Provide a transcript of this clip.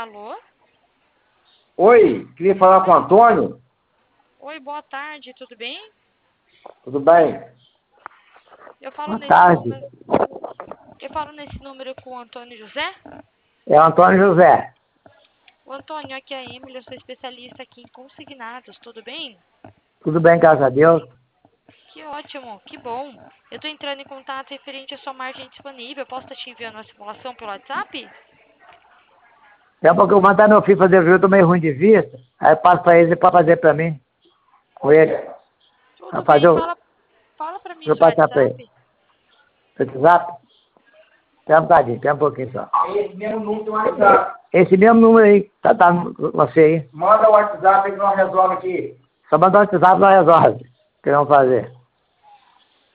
Alô? Oi, queria falar com o Antônio. Oi, boa tarde, tudo bem? Tudo bem? Eu falo Boa nesse tarde. número. Eu falo nesse número com o Antônio José? É o Antônio José. O Antônio, aqui é a Emily, eu sou especialista aqui em consignados, tudo bem? Tudo bem, graças a Deus. Que ótimo, que bom. Eu tô entrando em contato referente à sua margem disponível. Eu posso estar te enviando uma simulação pelo WhatsApp? Daqui a pouco eu vou mandar meu filho fazer o vídeo, eu tô meio ruim de vista. Aí eu passo pra ele pra fazer pra mim. Com ele. Pra Tudo fazer bem, o... fala pra mim Vou seu passar pra ele. WhatsApp. WhatsApp? Tem um bocadinho, tem um pouquinho só. Esse mesmo número do WhatsApp. Esse mesmo número aí, tá com você aí. Manda o WhatsApp aí que nós resolve aqui. Só mandar o WhatsApp e nós resolve. O que nós vamos fazer?